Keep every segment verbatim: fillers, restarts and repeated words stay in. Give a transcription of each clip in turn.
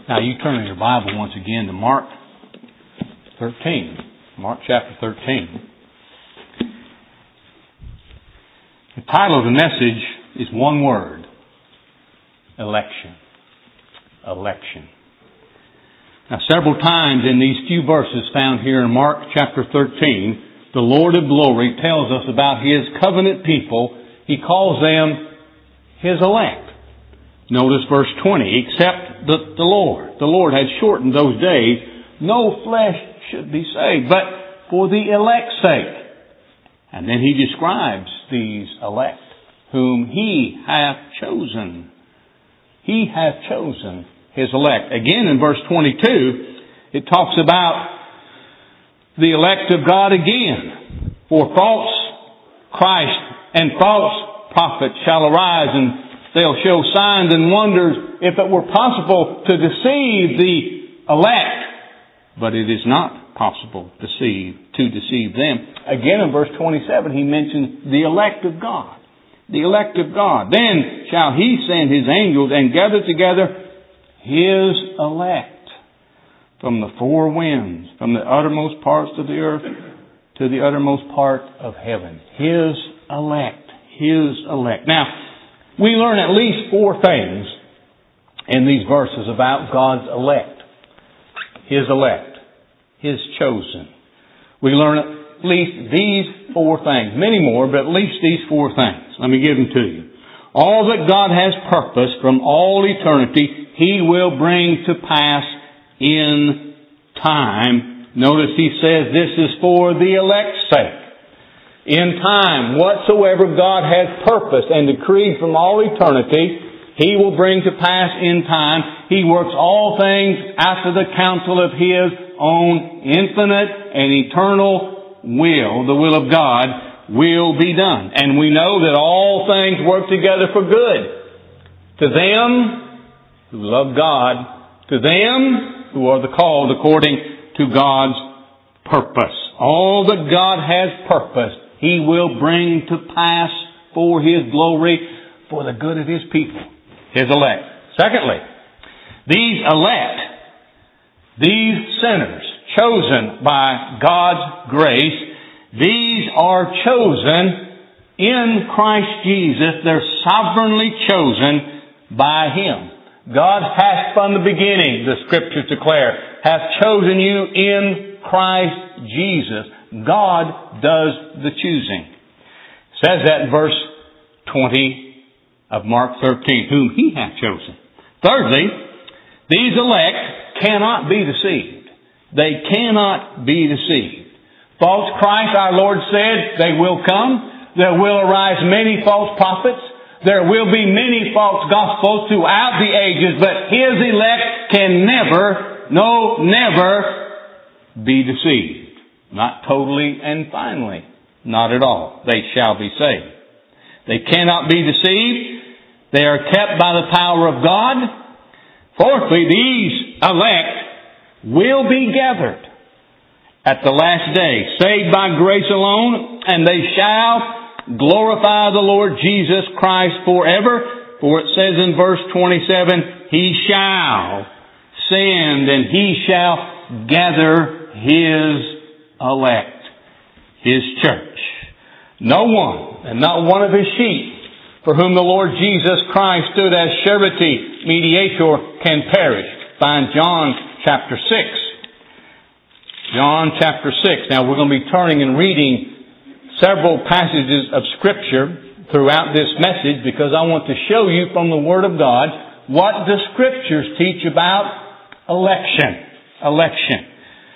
Now you turn in your Bible once again to Mark thirteen. Mark chapter thirteen. The title of the message is one word. Election. Election. Now several times in these few verses found here in Mark chapter thirteen, the Lord of glory tells us about His covenant people. He calls them His elect. Notice verse twenty, except the, the Lord. The Lord had shortened those days. No flesh should be saved, but for the elect's sake. And then He describes these elect, whom He hath chosen. He hath chosen His elect. Again in verse twenty-two, it talks about the elect of God again. For false Christ and false prophets shall arise, and they'll show signs and wonders, if it were possible to deceive the elect. But it is not possible to deceive, to deceive them. Again in verse twenty-seven, he mentions the elect of God. The elect of God. Then shall He send His angels and gather together His elect from the four winds, from the uttermost parts of the earth to the uttermost part of heaven. His elect. His elect. Now, we learn at least four things in these verses about God's elect. His elect. His chosen. We learn at least these four things. Many more, but at least these four things. Let me give them to you. All that God has purposed from all eternity, He will bring to pass in time. Notice He says this is for the elect's sake. In time, whatsoever God has purposed and decreed from all eternity, He will bring to pass in time. He works all things after the counsel of His own infinite and eternal will. The will of God will be done. And we know that all things work together for good to them who love God, to them who are the called according to God's purpose. All that God has purposed, He will bring to pass for His glory, for the good of His people, His elect. Secondly, these elect, these sinners, chosen by God's grace, these are chosen in Christ Jesus. They're sovereignly chosen by Him. God hath from the beginning, the Scriptures declare, hath chosen you in Christ Jesus. God does the choosing. It says that in verse twenty of Mark thirteen, whom He hath chosen. Thirdly, these elect cannot be deceived. They cannot be deceived. False Christ, our Lord said, they will come. There will arise many false prophets. There will be many false gospels throughout the ages, but His elect can never, no, never be deceived. Not totally and finally. Not at all. They shall be saved. They cannot be deceived. They are kept by the power of God. Fourthly, these elect will be gathered at the last day, saved by grace alone, and they shall glorify the Lord Jesus Christ forever. For it says in verse twenty-seven, He shall send and He shall gather His elect, His church. No one, and not one of His sheep, for whom the Lord Jesus Christ stood as surety, mediator, can perish. Find John chapter six. John chapter six. Now we're going to be turning and reading several passages of Scripture throughout this message because I want to show you from the Word of God what the Scriptures teach about election. Election.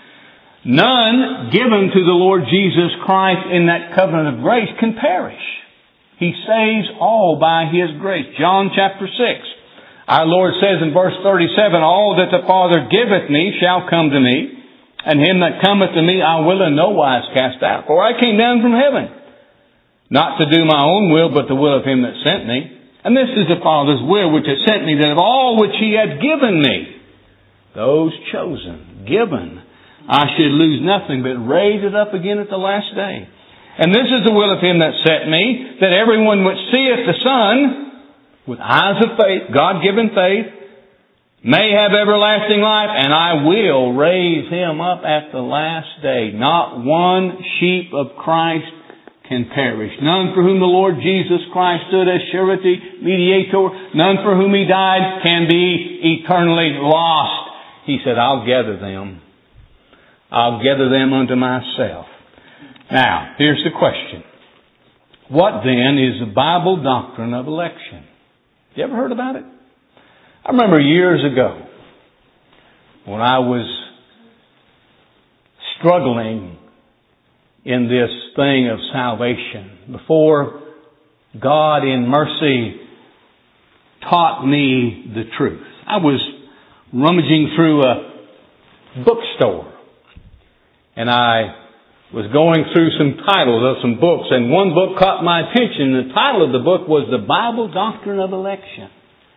None given to the Lord Jesus Christ in that covenant of grace can perish. He saves all by His grace. John chapter six. Our Lord says in verse thirty-seven, All that the Father giveth me shall come to me, and him that cometh to me I will in no wise cast out. For I came down from heaven, not to do my own will, but the will of Him that sent me. And this is the Father's will which has sent me, that of all which He hath given me, those chosen, given, I should lose nothing, but raise it up again at the last day. And this is the will of Him that sent me, that everyone which seeth the Son, with eyes of faith, God-given faith, may have everlasting life, and I will raise him up at the last day. Not one sheep of Christ can perish. None for whom the Lord Jesus Christ stood as surety, mediator, none for whom he died can be eternally lost. He said, I'll gather them. I'll gather them unto myself. Now, here's the question. What then is the Bible doctrine of election? You ever heard about it? I remember years ago when I was struggling in this thing of salvation, before God in mercy taught me the truth. I was rummaging through a bookstore, and I was going through some titles of some books, and one book caught my attention. The title of the book was The Bible Doctrine of Election.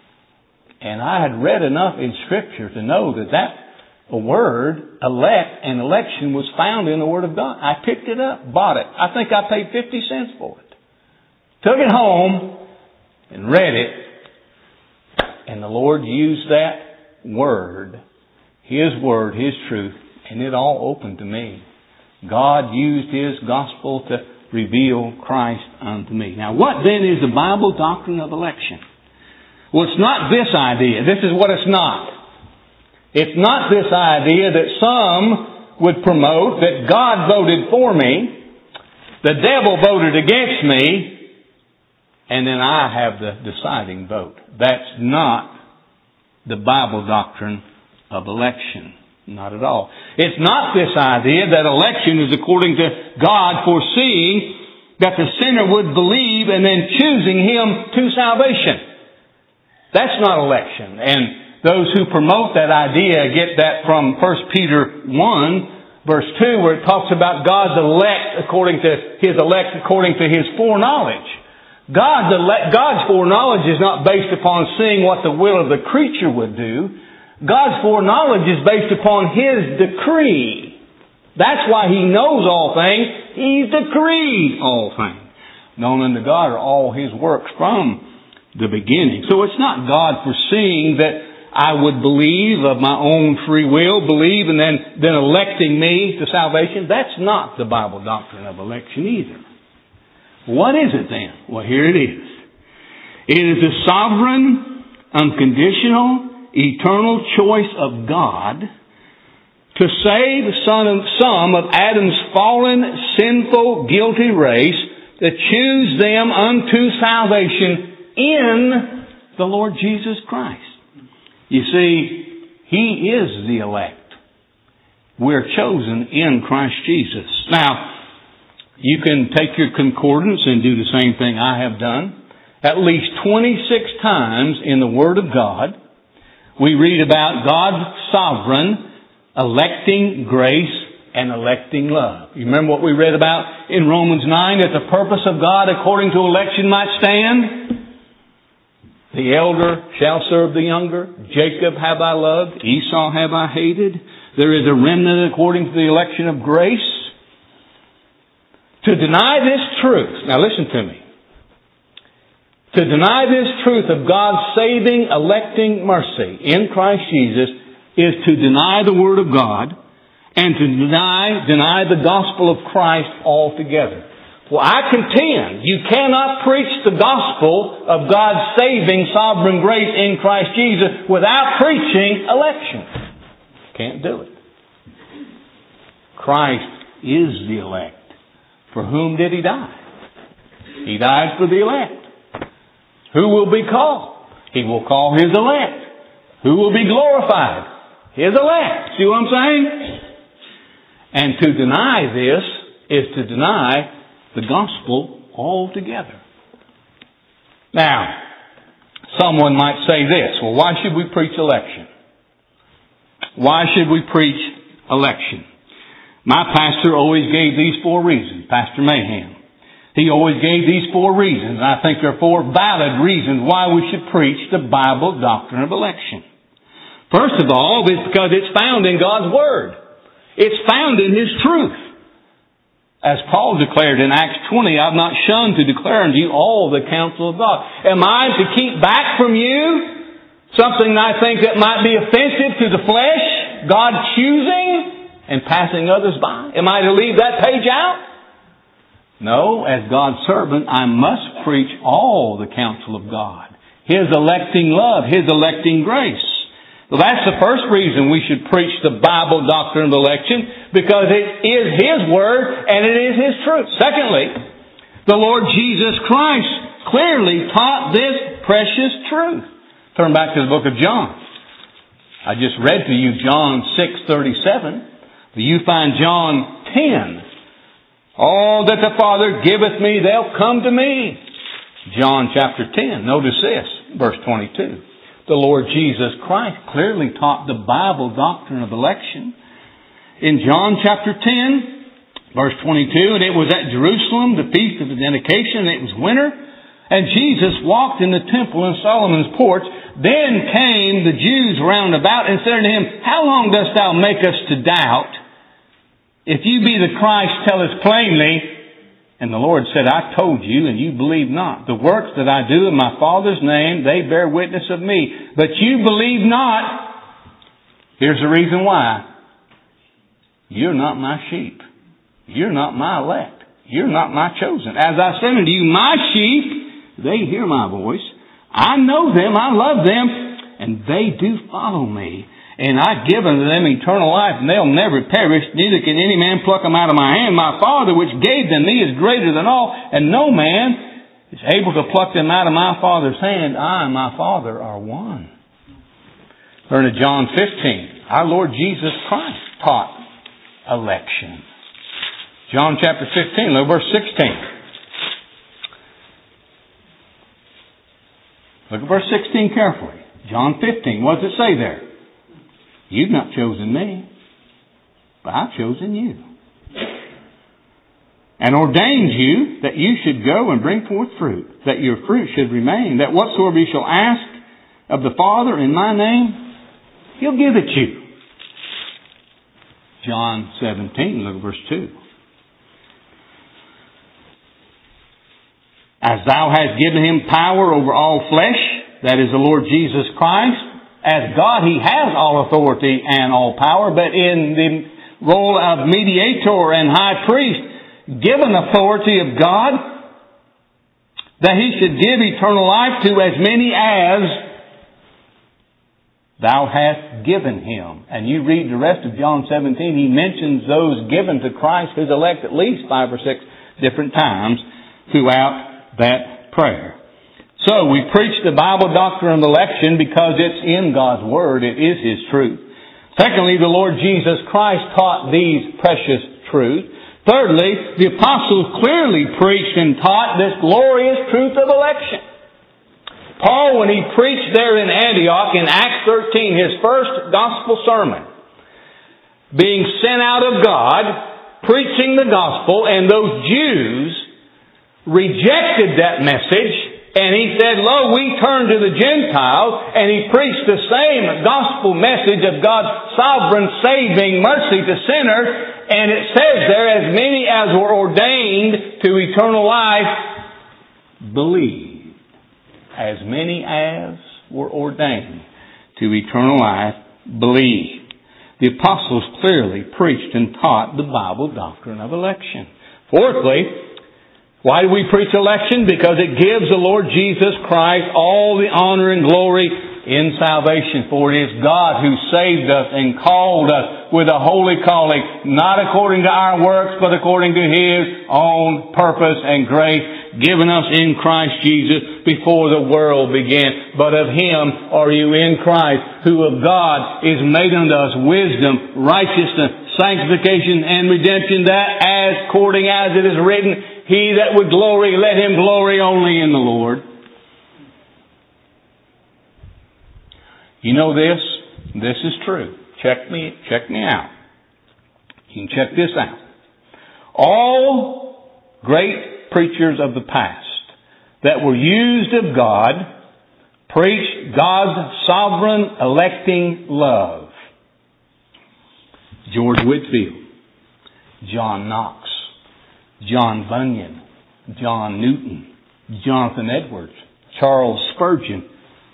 And I had read enough in Scripture to know that that word, elect, and election was found in the Word of God. I picked it up, bought it. I think I paid fifty cents for it. Took it home and read it. And the Lord used that word, His word, His truth, and it all opened to me. God used His gospel to reveal Christ unto me. Now, what then is the Bible doctrine of election? Well, it's not this idea. This is what it's not. It's not this idea that some would promote that God voted for me, the devil voted against me, and then I have the deciding vote. That's not the Bible doctrine of election. Not at all. It's not this idea that election is according to God foreseeing that the sinner would believe and then choosing him to salvation. That's not election. And those who promote that idea get that from First Peter one, verse two, where it talks about God's elect according to His elect according to His foreknowledge. God's elect, God's foreknowledge is not based upon seeing what the will of the creature would do. God's foreknowledge is based upon His decree. That's why He knows all things. He's decreed all things. Known unto God are all His works from the beginning. So it's not God foreseeing that I would believe of my own free will, believe and then, then electing me to salvation. That's not the Bible doctrine of election either. What is it then? Well, here it is. It is the sovereign, unconditional, eternal choice of God to save some of Adam's fallen, sinful, guilty race, to choose them unto salvation in the Lord Jesus Christ. You see, He is the elect. We're chosen in Christ Jesus. Now, you can take your concordance and do the same thing I have done. At least twenty-six times in the Word of God, we read about God's sovereign electing grace and electing love. You remember what we read about in Romans nine, that the purpose of God according to election might stand? The elder shall serve the younger. Jacob have I loved. Esau have I hated. There is a remnant according to the election of grace. To deny this truth, now listen to me. To deny this truth of God's saving, electing mercy in Christ Jesus is to deny the Word of God and to deny, deny the gospel of Christ altogether. Well, I contend you cannot preach the gospel of God's saving sovereign grace in Christ Jesus without preaching election. Can't do it. Christ is the elect. For whom did He die? He died for the elect. Who will be called? He will call His elect. Who will be glorified? His elect. See what I'm saying? And to deny this is to deny the gospel altogether. Now, someone might say this, well, why should we preach election? Why should we preach election? My pastor always gave these four reasons, Pastor Mahan. He always gave these four reasons. And I think there are four valid reasons why we should preach the Bible doctrine of election. First of all, it's because it's found in God's Word. It's found in His truth. As Paul declared in Acts twenty, I've not shunned to declare unto you all the counsel of God. Am I to keep back from you something I think that might be offensive to the flesh, God choosing and passing others by? Am I to leave that page out? No, as God's servant, I must preach all the counsel of God. His electing love, His electing grace. So that's the first reason we should preach the Bible doctrine of election, because it is His Word and it is His truth. Secondly, the Lord Jesus Christ clearly taught this precious truth. Turn back to the book of John. I just read to you John six thirty-seven. You find John ten. All that the Father giveth me, they'll come to me. John chapter ten. Notice this, verse twenty-two. The Lord Jesus Christ clearly taught the Bible doctrine of election. In John chapter ten, verse twenty-two, and it was at Jerusalem, the feast of the dedication, and it was winter, and Jesus walked in the temple in Solomon's porch. Then came the Jews round about and said to him, How long dost thou make us to doubt? If you be the Christ, tell us plainly. And the Lord said, I told you, and you believe not. The works that I do in my Father's name, they bear witness of me. But you believe not. Here's the reason why. You're not my sheep. You're not my elect. You're not my chosen. As I said unto you, my sheep, they hear my voice. I know them, I love them, and they do follow me. And I've given them eternal life, and they'll never perish, neither can any man pluck them out of my hand. My Father, which gave them me, is greater than all, and no man is able to pluck them out of my Father's hand. I and my Father are one. Turn to John fifteen. Our Lord Jesus Christ taught election. John chapter fifteen, look verse sixteen. Look at verse sixteen carefully. John fifteen, what does it say there? You've not chosen me, but I've chosen you. And ordained you that you should go and bring forth fruit, that your fruit should remain, that whatsoever you shall ask of the Father in my name, He'll give it you. John seventeen, look at verse two. As thou hast given Him power over all flesh, that is the Lord Jesus Christ, as God, He has all authority and all power, but in the role of mediator and high priest, given authority of God, that He should give eternal life to as many as thou hast given Him. And you read the rest of John seventeen, He mentions those given to Christ, His elect, at least five or six different times throughout that prayer. So, we preach the Bible doctrine of election because it's in God's Word. It is His truth. Secondly, the Lord Jesus Christ taught these precious truths. Thirdly, the apostles clearly preached and taught this glorious truth of election. Paul, when he preached there in Antioch in Acts thirteen, his first gospel sermon, being sent out of God, preaching the gospel, and those Jews rejected that message. And he said, Lo, we turn to the Gentiles, and he preached the same gospel message of God's sovereign saving mercy to sinners. And it says there, as many as were ordained to eternal life, believed. As many as were ordained to eternal life, believed. The apostles clearly preached and taught the Bible doctrine of election. Fourthly, why do we preach election? Because it gives the Lord Jesus Christ all the honor and glory in salvation. For it is God who saved us and called us with a holy calling, not according to our works, but according to His own purpose and grace, given us in Christ Jesus before the world began. But of Him are you in Christ, who of God is made unto us wisdom, righteousness, sanctification, and redemption, that as according as it is written, He that would glory, let him glory only in the Lord. You know this? This is true. Check me, check me out. You can check this out. All great preachers of the past that were used of God preached God's sovereign electing love. George Whitefield, John Knox, John Bunyan, John Newton, Jonathan Edwards, Charles Spurgeon,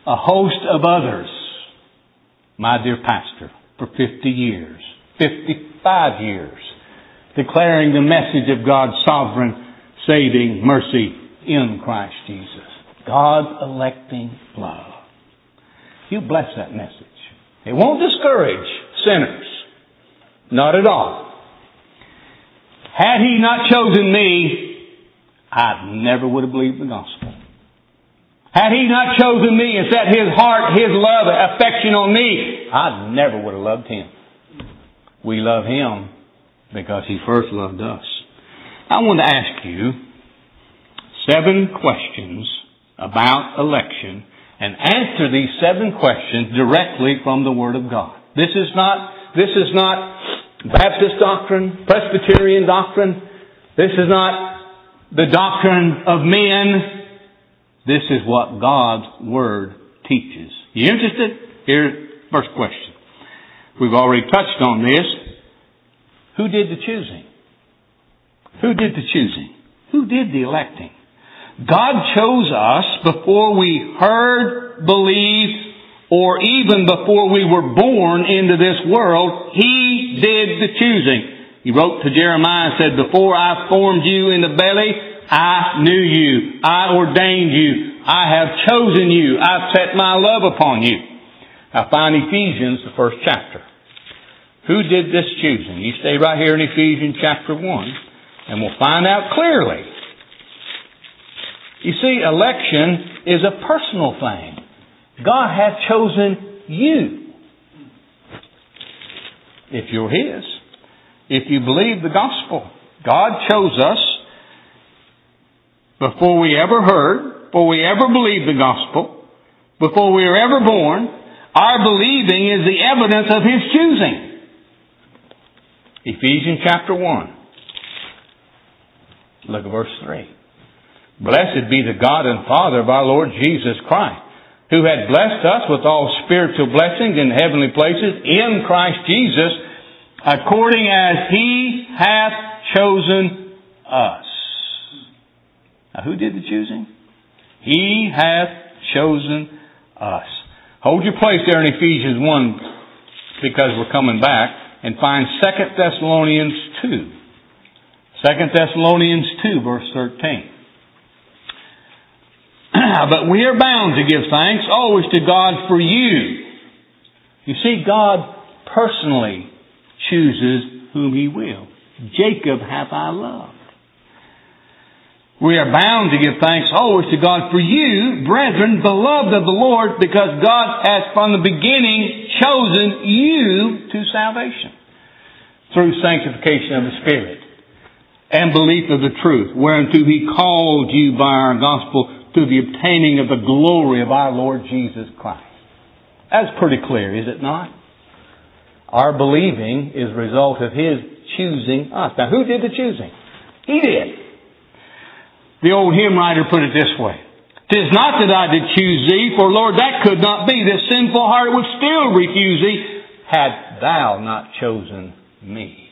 a host of others, my dear pastor, for fifty years, fifty-five years, declaring the message of God's sovereign, saving mercy in Christ Jesus. God's electing love. You bless that message. It won't discourage sinners. Not at all. Had He not chosen me, I never would have believed the gospel. Had He not chosen me and set His heart, His love, affection on me, I never would have loved Him. We love Him because He first loved us. I want to ask you seven questions about election and answer these seven questions directly from the Word of God. This is not, this is not Baptist doctrine, Presbyterian doctrine. This is not the doctrine of men. This is what God's Word teaches. You interested? Here's the first question. We've already touched on this. Who did the choosing? Who did the choosing? Who did the electing? God chose us before we heard, believed, or even before we were born into this world. He did the choosing. He wrote to Jeremiah and said, before I formed you in the belly, I knew you. I ordained you. I have chosen you. I've set my love upon you. Now find Ephesians, the first chapter. Who did this choosing? You stay right here in Ephesians chapter one, and we'll find out clearly. You see, election is a personal thing. God hath chosen you. If you're His. If you believe the gospel. God chose us before we ever heard, before we ever believed the gospel, before we were ever born. Our believing is the evidence of His choosing. Ephesians chapter one. Look at verse three. Blessed be the God and Father of our Lord Jesus Christ, who had blessed us with all spiritual blessings in heavenly places in Christ Jesus, according as He hath chosen us. Now, who did the choosing? He hath chosen us. Hold your place there in Ephesians one, because we're coming back, and find Second Thessalonians two. Second Thessalonians two, verse thirteen. But we are bound to give thanks always to God for you. You see, God personally chooses whom He will. Jacob hath I loved. We are bound to give thanks always to God for you, brethren, beloved of the Lord, because God hath from the beginning chosen you to salvation through sanctification of the Spirit and belief of the truth, whereunto He called you by our gospel to the obtaining of the glory of our Lord Jesus Christ. That's pretty clear, is it not? Our believing is a result of His choosing us. Now, who did the choosing? He did. The old hymn writer put it this way. "'Tis not that I did choose thee, for Lord, that could not be. This sinful heart would still refuse thee, had thou not chosen me."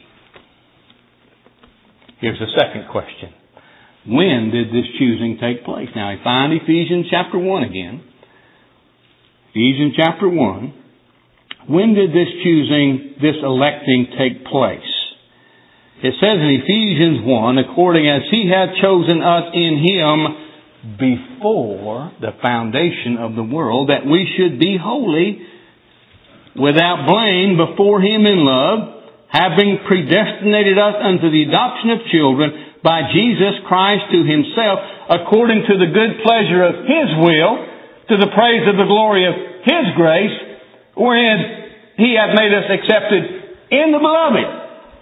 Here's the second question. When did this choosing take place? Now, I find Ephesians chapter one again. Ephesians chapter one. When did this choosing, this electing take place? It says in Ephesians one, according as He hath chosen us in Him before the foundation of the world, that we should be holy, without blame, before Him in love, having predestinated us unto the adoption of children by Jesus Christ to Himself, according to the good pleasure of His will, to the praise of the glory of His grace, wherein He hath made us accepted in the Beloved.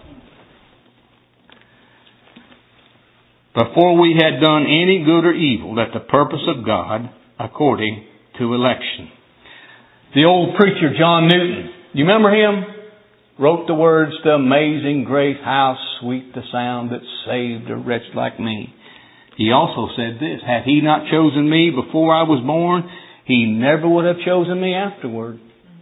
Before we had done any good or evil, that the purpose of God, according to election. The old preacher John Newton, you remember him? Wrote the words, "The amazing grace, how sweet the sound that saved a wretch like me." He also said this, "Had He not chosen me before I was born, He never would have chosen me afterward."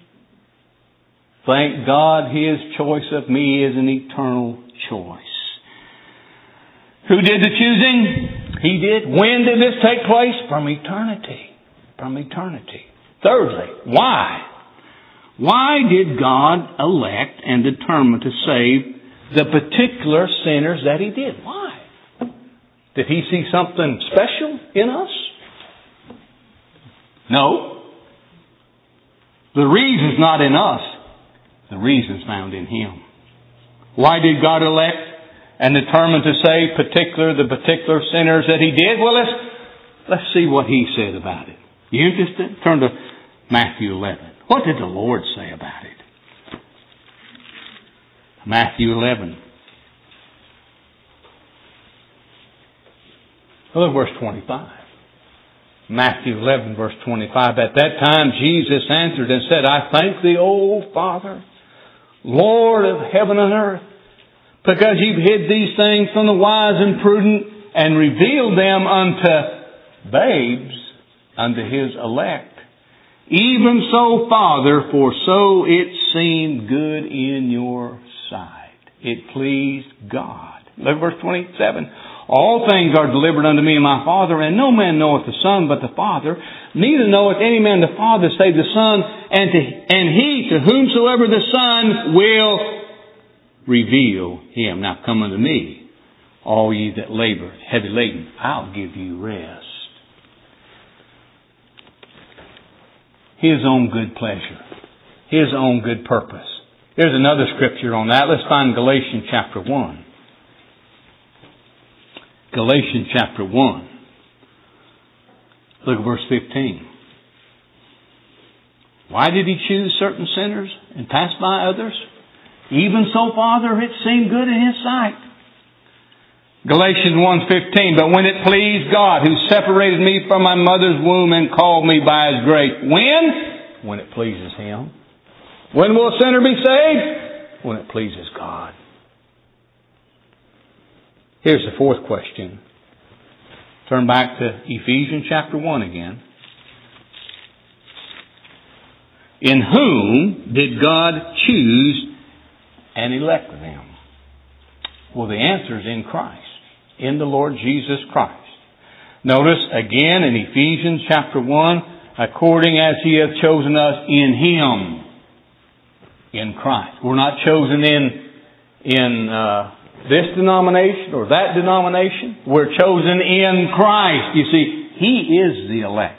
Thank God His choice of me is an eternal choice. Who did the choosing? He did. When did this take place? From eternity. From eternity. Thirdly, why? Why did God elect and determine to save the particular sinners that He did? Why? Did He see something special in us? No. The reason's not in us. The reason's found in Him. Why did God elect and determine to save particular the particular sinners that He did? Well, let's let's see what He said about it. You interested? Turn to Matthew eleven. What did the Lord say about it? Matthew eleven. Look at verse twenty-five. Matthew eleven, verse twenty-five. At that time Jesus answered and said, I thank Thee, O Father, Lord of heaven and earth, because You've hid these things from the wise and prudent and revealed them unto babes, unto His elect. Even so, Father, for so it seemed good in Your sight. It pleased God. Look at verse twenty-seven. All things are delivered unto me of my Father, and no man knoweth the Son but the Father. Neither knoweth any man the Father save the Son, and, to, and he to whomsoever the Son will reveal Him. Now come unto me, all ye that labor, heavy laden, I'll give you rest. His own good pleasure. His own good purpose. Here's another scripture on that. Let's find Galatians chapter one. Galatians chapter one. Look at verse fifteen. Why did He choose certain sinners and pass by others? Even so, Father, it seemed good in His sight. Galatians one fifteen. But when it pleased God, who separated me from my mother's womb and called me by His grace. When? When it pleases Him. When will a sinner be saved? When it pleases God. Here's the fourth question. Turn back to Ephesians chapter one again. In whom did God choose and elect them? Well, the answer is in Christ. In the Lord Jesus Christ. Notice again in Ephesians chapter one, according as He hath chosen us in Him. In Christ. We're not chosen in, in, uh, this denomination or that denomination. We're chosen in Christ. You see, He is the elect.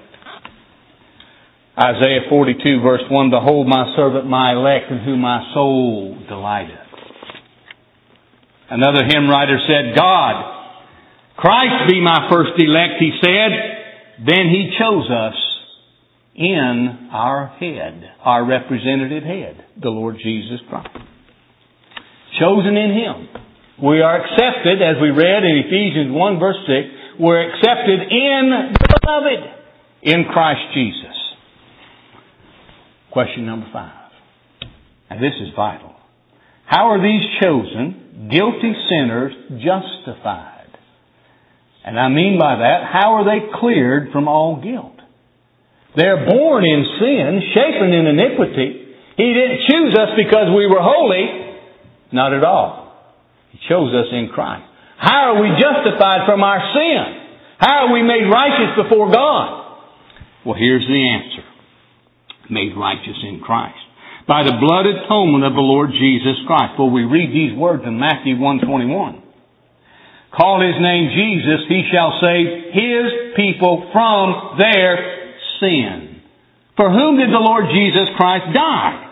Isaiah forty-two verse one, Behold my servant, my elect, in whom my soul delighteth. Another hymn writer said, God, Christ be my first elect, he said. Then He chose us in our head, our representative head, the Lord Jesus Christ. Chosen in Him. We are accepted, as we read in Ephesians one verse six, we're accepted in the Beloved, in Christ Jesus. Question number five. And this is vital. How are these chosen, guilty sinners justified? And I mean by that, how are they cleared from all guilt? They're born in sin, shapen in iniquity. He didn't choose us because we were holy. Not at all. He chose us in Christ. How are we justified from our sin? How are we made righteous before God? Well, here's the answer. Made righteous in Christ. By the blood atonement of the Lord Jesus Christ. For we read these words in Matthew one twenty-one. Call His name Jesus, He shall save His people from their sin. For whom did the Lord Jesus Christ die?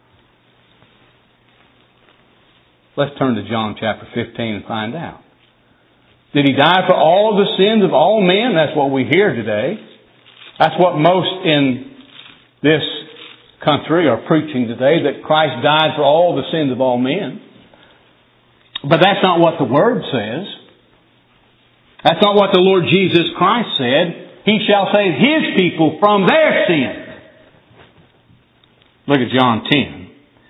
Let's turn to John chapter fifteen and find out. Did He die for all the sins of all men? That's what we hear today. That's what most in this country are preaching today, that Christ died for all the sins of all men. But that's not what the Word says. That's not what the Lord Jesus Christ said. He shall save His people from their sins. Look at John ten.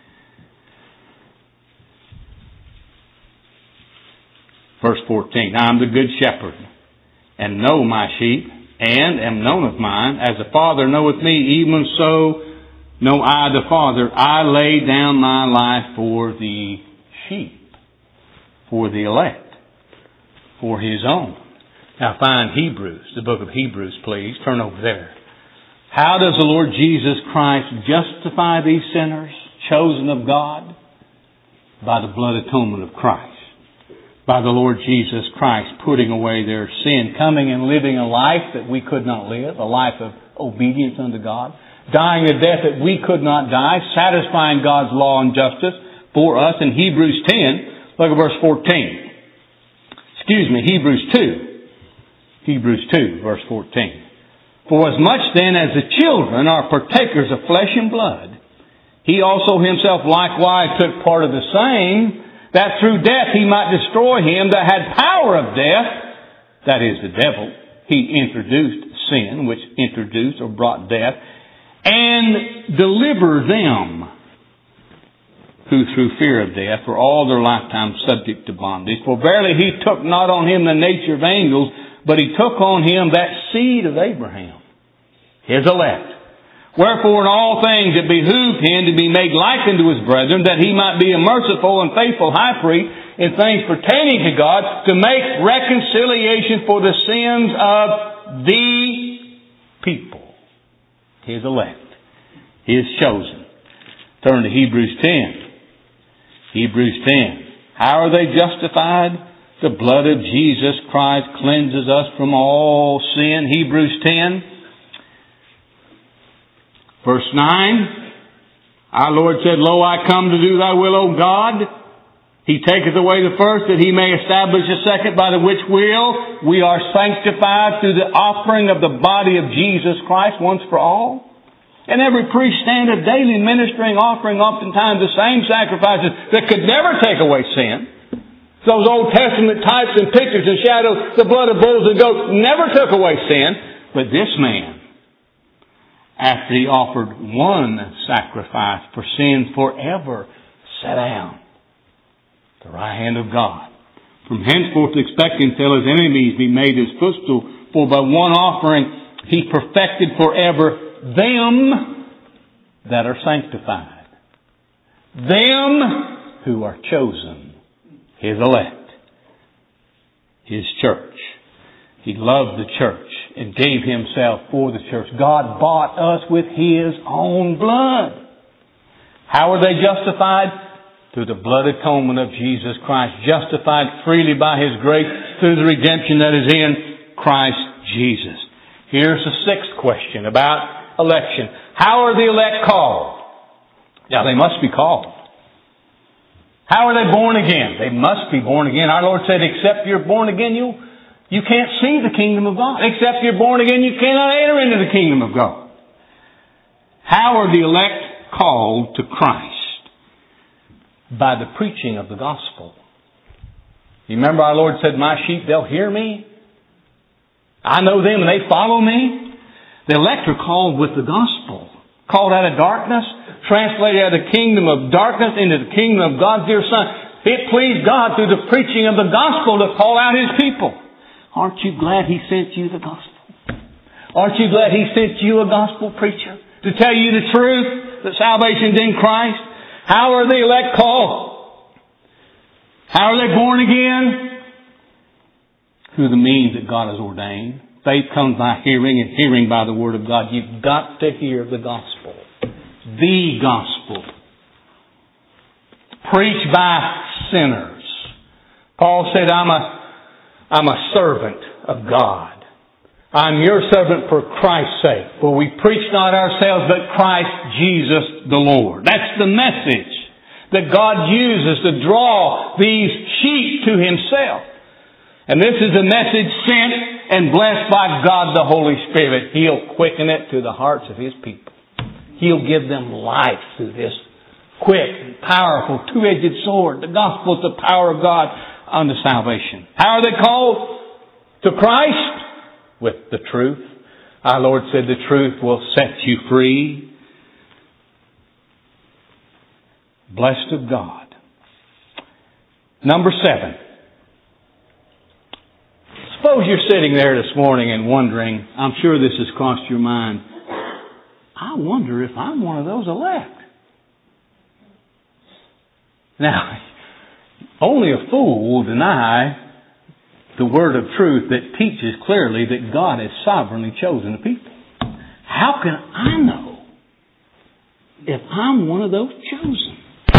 Verse fourteen, I am the good shepherd, and know my sheep, and am known of mine. As the Father knoweth me, even so know I the Father. I lay down my life for the sheep, for the elect, for His own. Now find Hebrews, the book of Hebrews, please. Turn over there. How does the Lord Jesus Christ justify these sinners, chosen of God? By the blood atonement of Christ. By the Lord Jesus Christ putting away their sin, coming and living a life that we could not live, a life of obedience unto God, dying a death that we could not die, satisfying God's law and justice for us. In Hebrews ten, look at verse fourteen. Excuse me, Hebrews two. Hebrews two, verse fourteen. For as much then as the children are partakers of flesh and blood, He also Himself likewise took part of the same, that through death He might destroy him that had power of death, that is, the devil. He introduced sin, which introduced or brought death, and deliver them who through fear of death were all their lifetime subject to bondage. For verily He took not on Him the nature of angels, but He took on Him that seed of Abraham, His elect. Wherefore in all things it behooved Him to be made like unto His brethren, that He might be a merciful and faithful high priest in things pertaining to God, to make reconciliation for the sins of the people, His elect, His chosen. Turn to Hebrews ten. Hebrews ten. How are they justified? The blood of Jesus Christ cleanses us from all sin. Hebrews ten. Verse nine. Our Lord said, Lo, I come to do thy will, O God. He taketh away the first, that He may establish the second, by the which will we are sanctified through the offering of the body of Jesus Christ once for all. And every priest standeth daily ministering, offering oftentimes the same sacrifices that could never take away sin. Those Old Testament types and pictures and shadows, the blood of bulls and goats never took away sin. But this man, after He offered one sacrifice for sins forever, sat down at the right hand of God. From henceforth expecting till His enemies be made His footstool. For by one offering He perfected forever them that are sanctified. Them who are chosen. His elect. His church. He loved the church and gave Himself for the church. God bought us with His own blood. How are they justified? Through the blood atonement of Jesus Christ. Justified freely by His grace through the redemption that is in Christ Jesus. Here's the sixth question about election. How are the elect called? Now, they must be called. How are they born again? They must be born again. Our Lord said, except you're born again, you, you can't see the kingdom of God. Except you're born again, you cannot enter into the kingdom of God. How are the elect called to Christ? By the preaching of the gospel. You remember our Lord said, my sheep, they'll hear me. I know them and they follow me. The elect are called with the gospel. Called out of darkness, translated out of the kingdom of darkness into the kingdom of God's dear Son. It pleased God through the preaching of the gospel to call out His people. Aren't you glad He sent you the gospel? Aren't you glad He sent you a gospel preacher to tell you the truth, that salvation's in Christ? How are the elect called? How are they born again? Through the means that God has ordained. Faith comes by hearing, and hearing by the Word of God. You've got to hear the gospel. The gospel. Preached by sinners. Paul said, I'm a, I'm a servant of God. I'm your servant for Christ's sake. For we preach not ourselves, but Christ Jesus the Lord. That's the message that God uses to draw these sheep to Himself. And this is a message sent and blessed by God the Holy Spirit. He'll quicken it to the hearts of His people. He'll give them life through this quick and powerful two-edged sword. The gospel is the power of God unto salvation. How are they called? To Christ? With the truth. Our Lord said the truth will set you free. Blessed of God. Number seven. Suppose you're sitting there this morning and wondering, I'm sure this has crossed your mind, I wonder if I'm one of those elect. Now, only a fool will deny the word of truth that teaches clearly that God has sovereignly chosen a people. how can I know if I'm one of those chosen?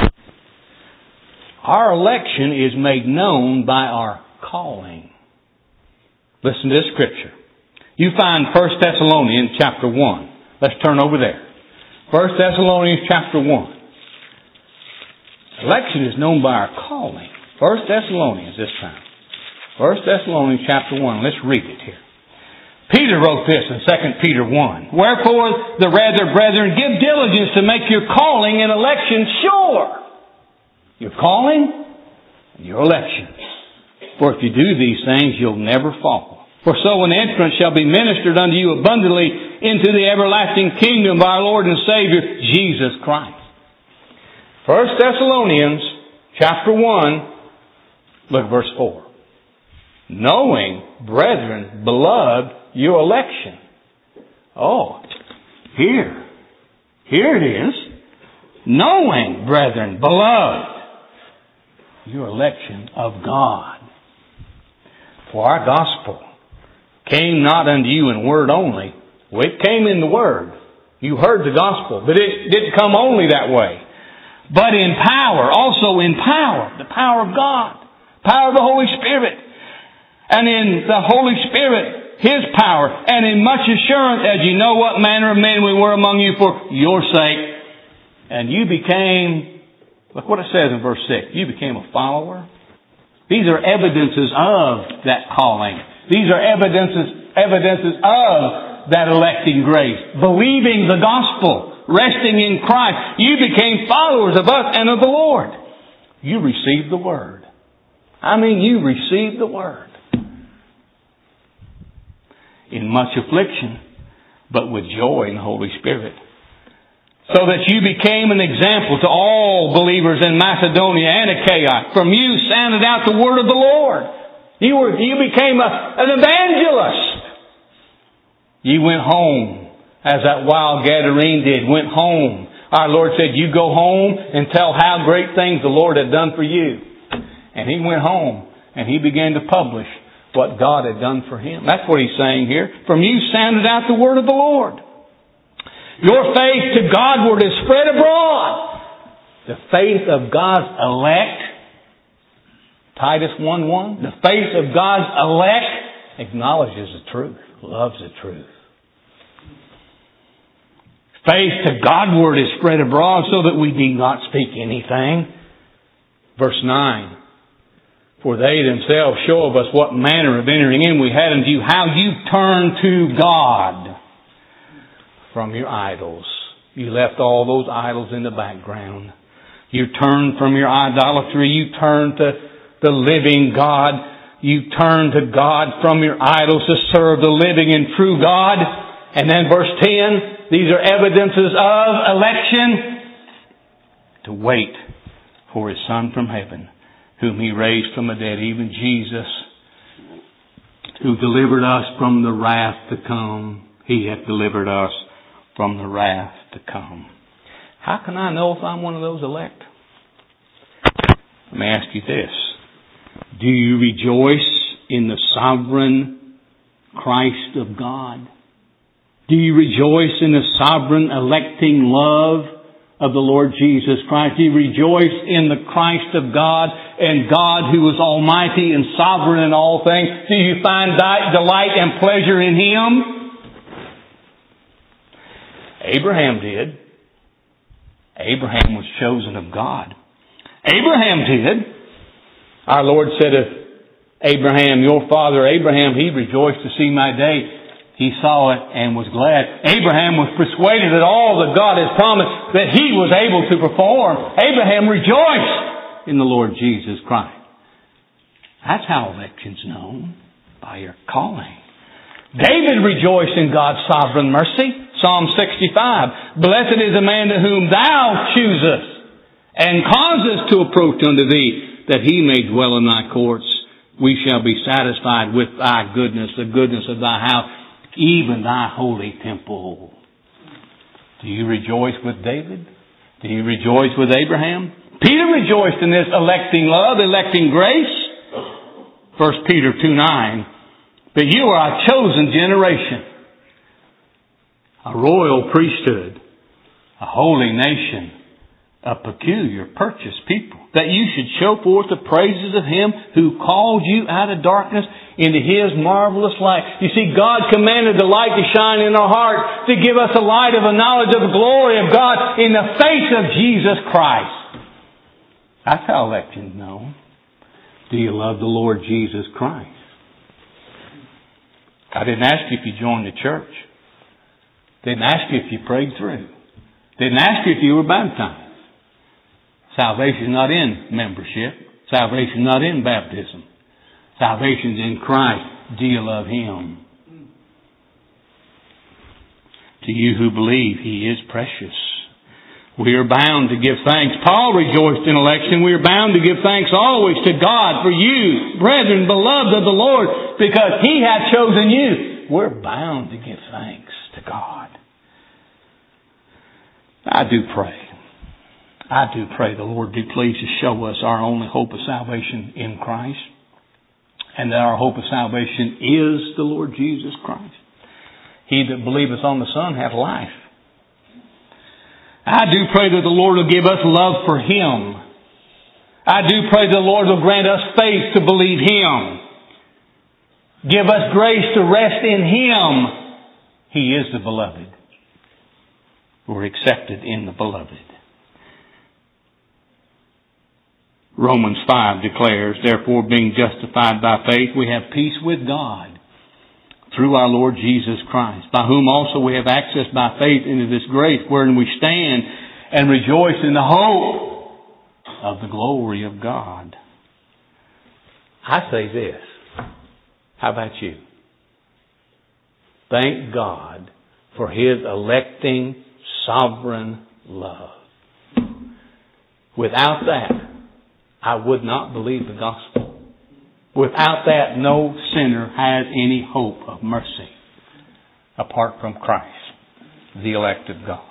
Our election is made known by our calling. Listen to this scripture. You find First Thessalonians chapter one. Let's turn over there. First Thessalonians chapter one. Election is known by our calling. First Thessalonians this time. First Thessalonians chapter one. Let's read it here. Peter wrote this in Second Peter one. Wherefore, the rather, brethren, give diligence to make your calling and election sure. Your calling and your election. For if you do these things, you'll never fall. For so an entrance shall be ministered unto you abundantly into the everlasting kingdom of our Lord and Savior, Jesus Christ. First Thessalonians chapter one, look at verse four. Knowing, brethren, beloved, your election. Oh, here. Here it is. Knowing, brethren, beloved, your election of God. For our gospel came not unto you in word only. Well, it came in the word. You heard the gospel, but it didn't come only that way. But in power, also in power, the power of God, power of the Holy Spirit. And in the Holy Spirit, His power, and in much assurance, as you know what manner of men we were among you for your sake. And you became, look what it says in verse six, you became a follower. These are evidences of that calling. These are evidences, evidences of that electing grace. Believing the gospel, resting in Christ. You became followers of us and of the Lord. You received the Word. I mean, you received the Word. In much affliction, but with joy in the Holy Spirit. So that you became an example to all believers in Macedonia and Achaia. From you sounded out the word of the Lord. You were, you became a, an evangelist. You went home, as that wild Gadarene did, went home. Our Lord said, you go home and tell how great things the Lord had done for you. And he went home and he began to publish what God had done for him. That's what he's saying here. From you sounded out the word of the Lord. Your faith to Godward is spread abroad. The faith of God's elect, Titus one one, the faith of God's elect acknowledges the truth, loves the truth. Faith to Godward is spread abroad so that we need not speak anything. Verse nine. For they themselves show of us what manner of entering in we had unto you, how you turned to God from your idols. You left all those idols in the background. You turned from your idolatry. You turned to the living God. You turned to God from your idols to serve the living and true God. And then verse ten, these are evidences of election. To wait for His Son from heaven, whom He raised from the dead, even Jesus, who delivered us from the wrath to come. He hath delivered us from the wrath to come. How can I know if I'm one of those elect? Let me ask you this. Do you rejoice in the sovereign Christ of God? Do you rejoice in the sovereign electing love of the Lord Jesus Christ? Do you rejoice in the Christ of God and God who is almighty and sovereign in all things? Do you find delight and pleasure in Him? Abraham did. Abraham was chosen of God. Abraham did. Our Lord said of Abraham, your father Abraham, he rejoiced to see my day. He saw it and was glad. Abraham was persuaded that all that God has promised that he was able to perform. Abraham rejoiced in the Lord Jesus Christ. That's how election's known, by your calling. David rejoiced in God's sovereign mercy. Psalm sixty-five. Blessed is the man to whom thou choosest and causest to approach unto thee, that he may dwell in thy courts. We shall be satisfied with thy goodness, the goodness of thy house, even thy holy temple. Do you rejoice with David? Do you rejoice with Abraham? Peter rejoiced in this electing love, electing grace. First Peter two nine. But you are a chosen generation, a royal priesthood, a holy nation, a peculiar purchased people, that you should show forth the praises of Him who called you out of darkness into His marvelous light. You see, God commanded the light to shine in our hearts to give us a light of a knowledge of the glory of God in the face of Jesus Christ. That's how election's known. Do you love the Lord Jesus Christ? I didn't ask you if you joined the church. Didn't ask you if you prayed through. Didn't ask you if you were baptized. Salvation's not in membership. Salvation's not in baptism. Salvation's in Christ. Do you love Him? To you who believe, He is precious. We are bound to give thanks. Paul rejoiced in election. We are bound to give thanks always to God for you, brethren, beloved of the Lord, because He hath chosen you. We're bound to give thanks to God. I do pray. I do pray the Lord be pleased to show us our only hope of salvation in Christ, and that our hope of salvation is the Lord Jesus Christ. He that believeth on the Son hath life. I do pray that the Lord will give us love for Him. I do pray the Lord will grant us faith to believe Him. Give us grace to rest in Him. He is the beloved. We're accepted in the beloved. Romans five declares, therefore, being justified by faith, we have peace with God through our Lord Jesus Christ, by whom also we have access by faith into this grace wherein we stand and rejoice in the hope of the glory of God. I say this. How about you? Thank God for His electing, sovereign love. Without that, I would not believe the gospel. Without that, no sinner has any hope of mercy apart from Christ, the elect of God.